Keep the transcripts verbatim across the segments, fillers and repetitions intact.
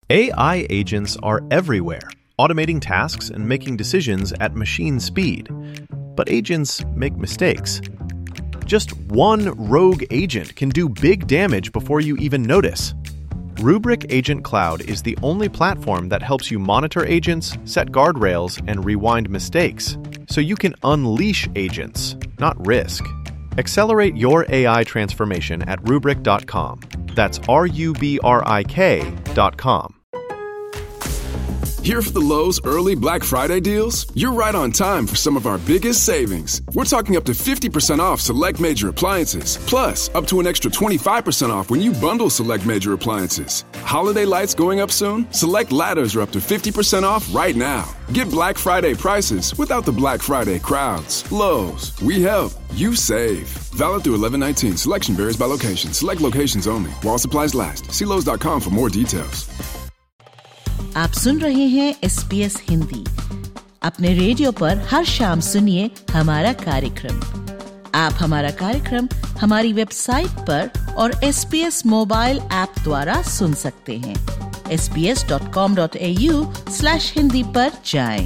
A I agents are everywhere, automating tasks and making decisions at machine speed. But agents make mistakes. Just one rogue agent can do big damage before you even notice. Rubrik Agent Cloud is the only platform that helps you monitor agents, set guardrails, and rewind mistakes, so you can unleash agents, not risk. Accelerate your A I transformation at rubrik dot com. That's R U B R I K dot com. Here for the Lowe's early Black Friday deals? You're right on time for some of our biggest savings. We're talking up to fifty percent off select major appliances. Plus, up to an extra twenty-five percent off when you bundle select major appliances. Holiday lights going up soon? Select ladders are up to fifty percent off right now. Get Black Friday prices without the Black Friday crowds. Lowe's, we help, you save. Valid through eleven nineteen. Selection varies by location. Select locations only. While supplies last. See Lowe's dot com for more details. आप सुन रहे हैं S B S Hindi. अपने radio पर हर शाम सुनिए हमारा कार्यक्रम। आप हमारा कार्यक्रम हमारी वेबसाइट पर और S B S mobile app द्वारा सुन सकते हैं। S B S dot com dot A U slash Hindi पर जाएं।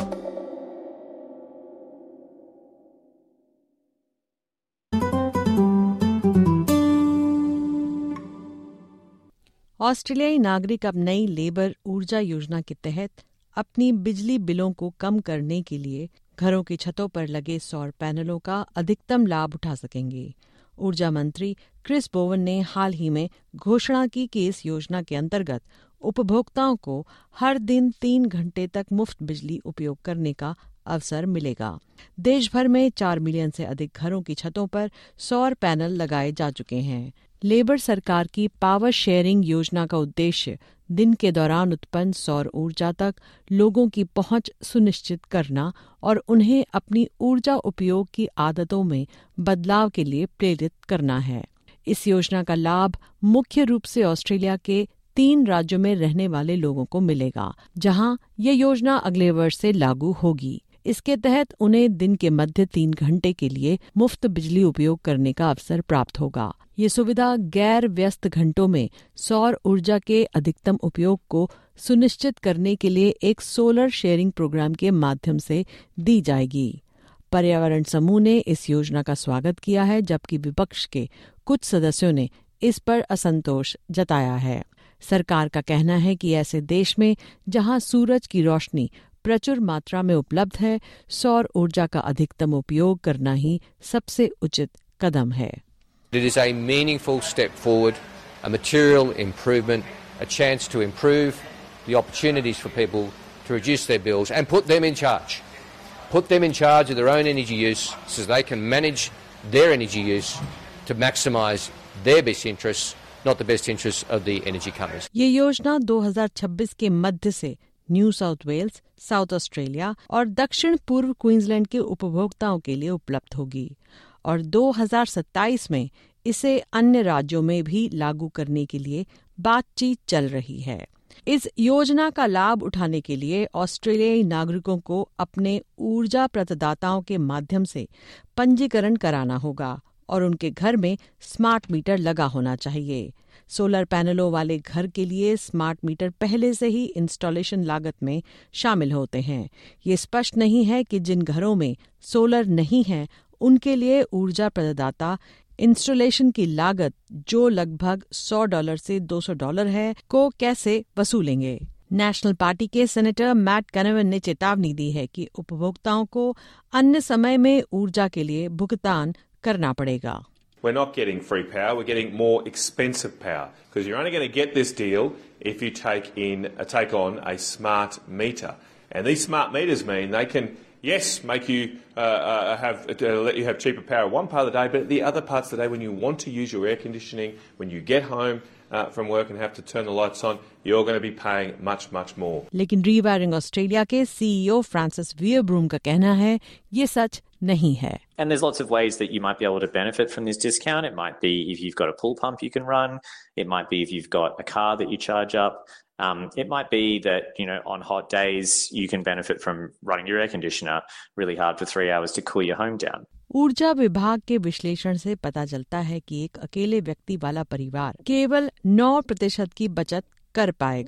ऑस्ट्रेलियाई नागरिक अब नई लेबर ऊर्जा योजना के तहत अपनी बिजली बिलों को कम करने के लिए घरों की छतों पर लगे सौर पैनलों का अधिकतम लाभ उठा सकेंगे। ऊर्जा मंत्री क्रिस बोवन ने हाल ही में घोषणा की कि इस योजना के अंतर्गत उपभोक्ताओं को हर दिन तीन घंटे तक मुफ्त बिजली उपयोग करने का अवसर मिलेगा। देश भर में चार मिलियन से अधिक घरों की छतों पर सौर पैनल लगाए जा चुके हैं। लेबर सरकार की पावर शेयरिंग योजना का उद्देश्य दिन के दौरान उत्पन्न सौर ऊर्जा तक लोगों की पहुंच सुनिश्चित करना और उन्हें अपनी ऊर्जा उपयोग की आदतों में बदलाव के लिए प्रेरित करना है। इस योजना का लाभ मुख्य रूप से ऑस्ट्रेलिया के तीन राज्यों में रहने वाले लोगों को मिलेगा, जहां ये योजना अगले वर्ष से लागू होगी। इसके तहत उन्हें दिन के मध्य तीन घंटे के लिए मुफ्त बिजली उपयोग करने का अवसर प्राप्त होगा। ये सुविधा गैर व्यस्त घंटों में सौर ऊर्जा के अधिकतम उपयोग को सुनिश्चित करने के लिए एक सोलर शेयरिंग प्रोग्राम के माध्यम से दी जाएगी। पर्यावरण समूह ने इस योजना का स्वागत किया है, जबकि विपक्ष के कुछ सदस्यों ने इस पर असंतोष जताया है। सरकार का कहना है कि ऐसे देश में जहां सूरज की रोशनी प्रचुर मात्रा में उपलब्ध है, सौर ऊर्जा का अधिकतम उपयोग करना ही सबसे उचित कदम है। It is a meaningful step forward, a material improvement, a chance to improve the opportunities for people to reduce their bills and put them in charge. Put them in charge of their own energy use so they can manage their energy use to maximise their best interests, not the best interests of the energy companies. ये योजना दो हज़ार छब्बीस के मध्य से New South Wales, South Australia और दक्षिण पूर्व क्वींसलैंड के उपभोक्ताओं के लिए उपलब्ध होगी और दो हज़ार सत्ताईस में इसे अन्य राज्यों में भी लागू करने के लिए बातचीत चल रही है। इस योजना का लाभ उठाने के लिए ऑस्ट्रेलियाई नागरिकों को अपने ऊर्जा प्रदाताओं के माध्यम से पंजीकरण कराना होगा और उनके घर में स्मार्ट मीटर लगा होना चाहिए। सोलर पैनलों वाले घर के लिए स्मार्ट मीटर पहले से ही इंस्टॉलेशन लागत में शामिल होते हैं। ये स्पष्ट नहीं है कि जिन घरों में सोलर नहीं है उनके लिए ऊर्जा प्रदाता इंस्टॉलेशन की लागत, जो लगभग सौ डॉलर से दो सौ डॉलर है, को कैसे वसूलेंगे। नेशनल पार्टी के सेनेटर मैट कैनवन ने चेतावनी दी है कि उपभोक्ताओं को अन्य समय में ऊर्जा के लिए भुगतान करना पड़ेगा। We're not getting free power, we're getting more expensive power because you're only going to get this deal if you take in uh, take on a smart meter. And these smart meters mean they can, yes, make you uh, uh, have uh, let you have cheaper power one part of the day, but the other parts of the day when you want to use your air conditioning, when you get home uh, from work and have to turn the lights on, you're going to be paying much much more. लेकिन rewiring Australia के CEO Francis Wearbroom का कहना है ये सच नहीं है। And there's lots of ways that you might be able to benefit from this discount. It might be if you've got a pool pump you can run. It might be if you've got a car that you charge up. Um, it might be that, you know, on hot days you can benefit from running your air conditioner really hard for three hours to cool your home down. ऊर्जा विभाग के विश्लेषण से पता चलता है कि एक अकेले व्यक्ति वाला परिवार केवल नौ प्रतिशत की बचत कर पाएगा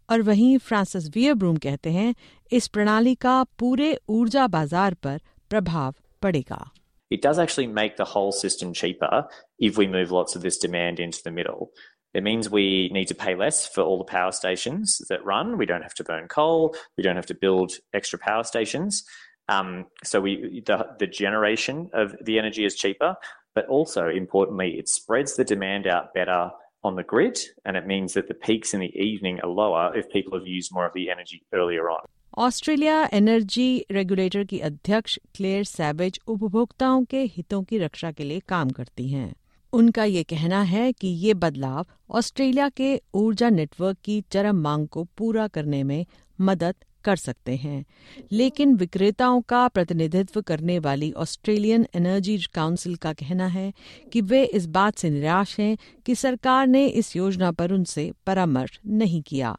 और वहीं फ्रांसिस वियरब्रूम कहते हैं इस प्रणाली का पूरे ऊर्जा बाजार पर प्रभाव पड़ेगा। It does actually make the whole system cheaper if we move lots of this demand into the middle. It means we need to pay less for all the power stations that run. We don't have to burn coal. We don't have to build extra power stations. Um, so we the, the generation of the energy is cheaper, but also importantly, it spreads the demand out better on the grid, and it means that the peaks in the evening are lower if people have used more of the energy earlier on. Australia energy regulator की अध्यक्ष clear savage उपभोक्ताओं के हितों की रक्षा के लिए काम करती हैं। उनका ये कहना है कि ये बदलाव ऑस्ट्रेलिया के ऊर्जा नेटवर्क की चरम मांग को पूरा करने में मदद कर सकते हैं, लेकिन विक्रेताओं का प्रतिनिधित्व करने वाली ऑस्ट्रेलियन एनर्जी काउंसिल का कहना है कि वे इस बात से निराश हैं कि सरकार ने इस योजना पर उनसे परामर्श नहीं किया।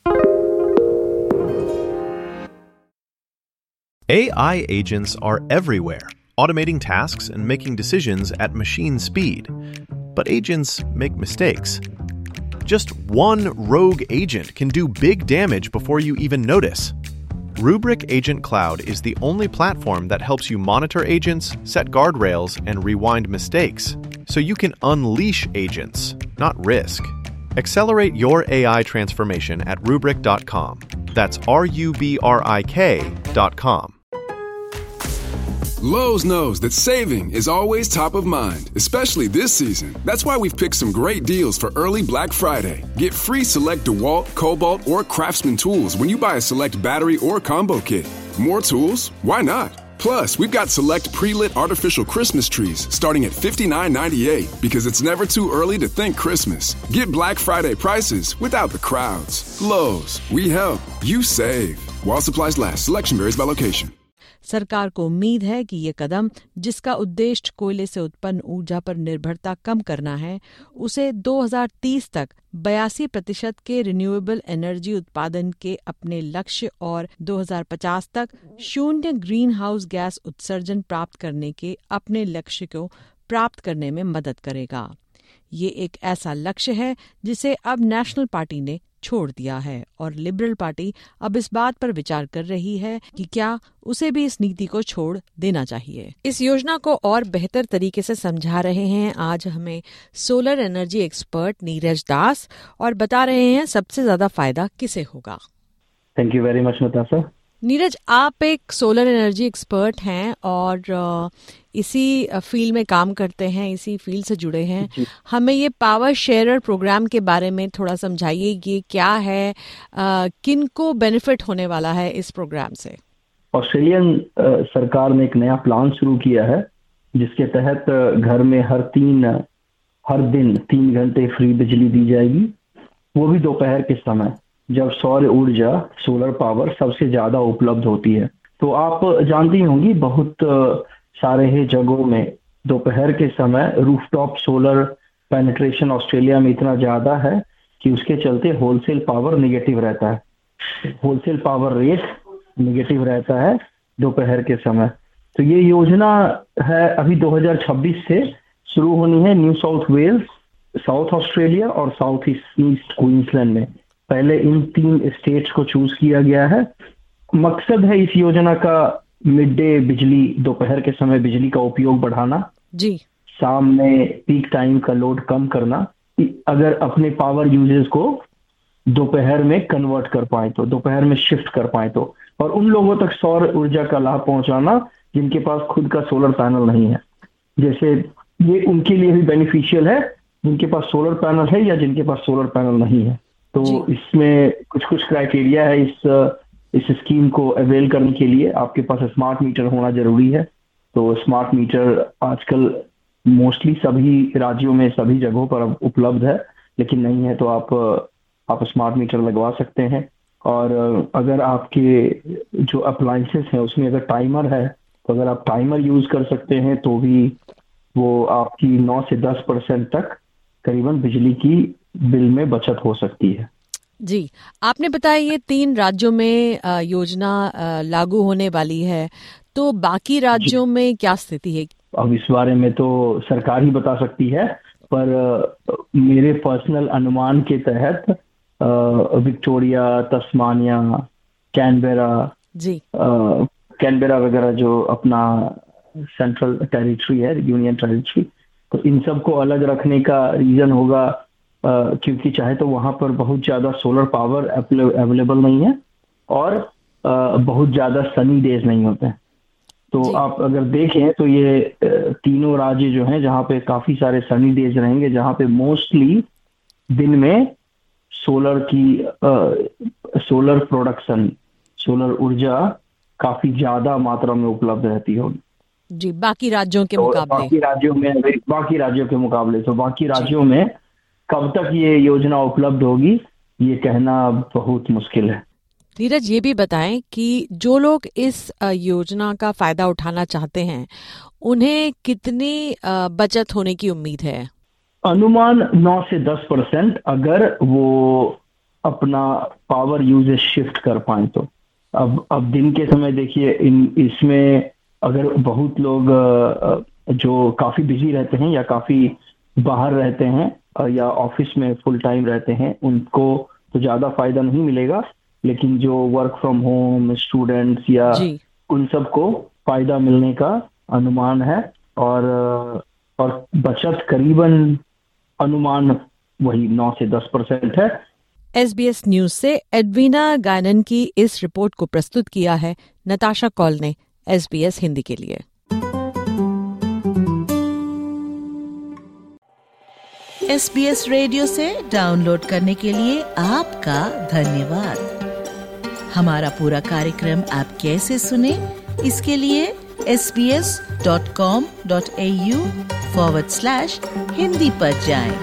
A I agents are everywhere, automating tasks and making decisions at machine speed. But agents make mistakes. Just one rogue agent can do big damage before you even notice. Rubrik Agent Cloud is the only platform that helps you monitor agents, set guardrails, and rewind mistakes, so you can unleash agents, not risk. Accelerate your A I transformation at rubrik dot com. That's R U B R I K dot com. Lowe's knows that saving is always top of mind, especially this season. That's why we've picked some great deals for early Black Friday. Get free select DeWalt, Cobalt, or Craftsman tools when you buy a select battery or combo kit. More tools? Why not? Plus, we've got select pre-lit artificial Christmas trees starting at fifty-nine ninety-eight because it's never too early to think Christmas. Get Black Friday prices without the crowds. Lowe's, we help, you save. While supplies last, selection varies by location. सरकार को उम्मीद है कि ये कदम, जिसका उद्देश्य कोयले से उत्पन्न ऊर्जा पर निर्भरता कम करना है, उसे दो हज़ार तीस तक बयासी प्रतिशत के रिन्यूएबल एनर्जी उत्पादन के अपने लक्ष्य और दो हज़ार पचास तक शून्य ग्रीन हाउस गैस उत्सर्जन प्राप्त करने के अपने लक्ष्य को प्राप्त करने में मदद करेगा। ये एक ऐसा लक्ष्य है जिसे अब नेशनल पार्टी ने छोड़ दिया है और लिबरल पार्टी अब इस बात पर विचार कर रही है कि क्या उसे भी इस नीति को छोड़ देना चाहिए। इस योजना को और बेहतर तरीके से समझा रहे हैं आज हमें solar energy expert Neeraj Das, और बता रहे हैं सबसे ज्यादा फायदा किसे होगा। Thank you very much Natasha. Neeraj, आप एक सोलर एनर्जी एक्सपर्ट हैं और इसी फील्ड में काम करते हैं, इसी फील्ड से जुड़े हैं। हमें ये पावर शेयरर प्रोग्राम के बारे में थोड़ा समझाइए, ये क्या है, किन को बेनिफिट होने वाला है इस प्रोग्राम से? ऑस्ट्रेलियन सरकार ने एक नया प्लान शुरू किया है जिसके तहत घर में हर तीन हर दिन तीन घंटे फ्री बिजली दी जाएगी, वो भी दोपहर के समय जब सौर ऊर्जा सोलर पावर सबसे ज्यादा उपलब्ध होती है। तो आप जानती होंगी बहुत सारे ही जगहों में दोपहर के समय रूफटॉप सोलर पेनिट्रेशन ऑस्ट्रेलिया में इतना ज्यादा है कि उसके चलते होलसेल पावर नेगेटिव रहता है, होलसेल पावर रेट नेगेटिव रहता है दोपहर के समय। तो ये योजना है अभी दो हज़ार छब्बीस से शुरू होनी है New South Wales, South Australia और साउथ ईस्ट क्वींसलैंड में। पहले इन तीन स्टेट्स को चूज किया गया है। मकसद है इस योजना का मिड डे बिजली, दोपहर के समय बिजली का उपयोग बढ़ाना जी, शाम में पीक टाइम का लोड कम करना, अगर अपने पावर यूजेस को दोपहर में कन्वर्ट कर पाए तो, दोपहर में शिफ्ट कर पाए तो, और उन लोगों तक सौर ऊर्जा का लाभ पहुंचाना जिनके पास खुद का सोलर पैनल नहीं है। जैसे ये उनके लिए भी बेनिफिशियल है जिनके पास सोलर पैनल है या जिनके पास सोलर पैनल नहीं है। तो इसमें कुछ कुछ क्राइटेरिया है इस इस स्कीम को अवेल करने के लिए। आपके पास स्मार्ट मीटर होना जरूरी है। तो स्मार्ट मीटर आजकल मोस्टली सभी राज्यों में सभी जगहों पर उपलब्ध है, लेकिन नहीं है तो आप आप स्मार्ट मीटर लगवा सकते हैं। और अगर आपके जो अप्लायंसेस हैं उसमें अगर टाइमर है तो अगर आप टाइमर यूज कर सकते हैं तो भी वो आपकी नौ से दस परसेंट तक करीबन बिजली की बिल में बचत हो सकती है। जी, आपने बताया ये तीन राज्यों में योजना लागू होने वाली है, तो बाकी राज्यों में क्या स्थिति है? अब इस बारे में तो सरकार ही बता सकती है, पर मेरे पर्सनल अनुमान के तहत विक्टोरिया, तस्मानिया, कैनबेरा, जी कैनबेरा वगैरह जो अपना सेंट्रल टेरिटरी है, यूनियन टेरिटरी, तो इन सब को अलग रखने का रीजन होगा uh, क्योंकि चाहे तो वहाँ पर बहुत ज़्यादा सोलर पावर अवेलेबल नहीं है और uh, बहुत ज़्यादा सनी डेज नहीं होते हैं। तो आप अगर देखें तो ये तीनों राज्य जो हैं जहाँ पे काफ़ी सारे सनी डेज रहेंगे, जहाँ पे मोस्टली दिन में सोलर की आ, सोलर प्रोडक्शन, सोलर ऊर्जा काफी ज्यादा मात्रा में उपलब्ध रहती होगी जी, बाकी राज्यों के तो मुकाबले बाकी राज्यों में बाकी राज्यों के मुकाबले तो बाकी राज्यों में कब तक ये योजना उपलब्ध होगी ये कहना बहुत मुश्किल है। नीरज, ये भी बताएं कि जो लोग इस योजना का फायदा उठाना चाहते हैं उन्हें कितनी बचत होने की उम्मीद है? अनुमान नौ से दस परसेंट अगर वो अपना पावर यूजेज शिफ्ट कर पाए तो। अब अब दिन के समय देखिए, इन इसमें अगर बहुत लोग जो काफी बिजी रहते हैं या काफी बाहर रहते हैं या ऑफिस में फुल टाइम रहते हैं उनको तो ज्यादा फायदा नहीं मिलेगा, लेकिन जो वर्क फ्रॉम होम स्टूडेंट्स या उन सबको फायदा मिलने का अनुमान है और और बचत करीबन अनुमान वही नौ से दस परसेंट है। एसबीएस न्यूज से एडवीना गायनन की इस रिपोर्ट को प्रस्तुत किया है नताशा कॉल ने एसबीएस हिंदी के लिए। एसबीएस रेडियो से डाउनलोड करने के लिए आपका धन्यवाद। हमारा पूरा कार्यक्रम आप कैसे सुने, इसके लिए S B S dot com dot A U forward slash Hindi पर जाएं।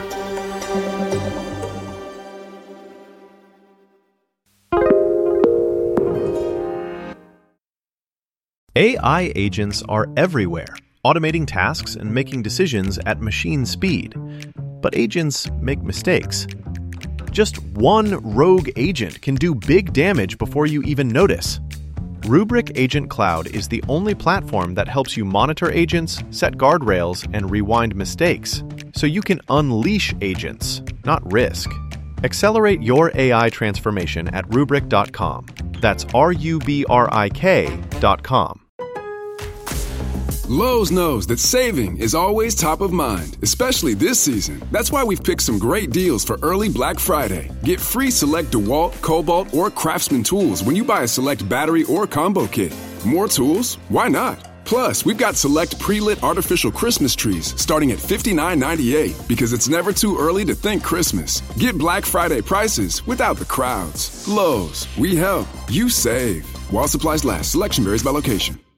A I agents are everywhere, automating tasks and making decisions at machine speed. But agents make mistakes. Just one rogue agent can do big damage before you even notice. Rubrik Agent Cloud is the only platform that helps you monitor agents, set guardrails, and rewind mistakes, so you can unleash agents, not risk. Accelerate your A I transformation at rubrik dot com. That's R U B R I K dot com. Lowe's knows that saving is always top of mind, especially this season. That's why we've picked some great deals for early Black Friday. Get free select DeWalt, Cobalt, or Craftsman tools when you buy a select battery or combo kit. More tools? Why not? Plus, we've got select pre-lit artificial Christmas trees starting at fifty-nine ninety-eight because it's never too early to think Christmas. Get Black Friday prices without the crowds. Lowe's, we help, you save. While supplies last, selection varies by location.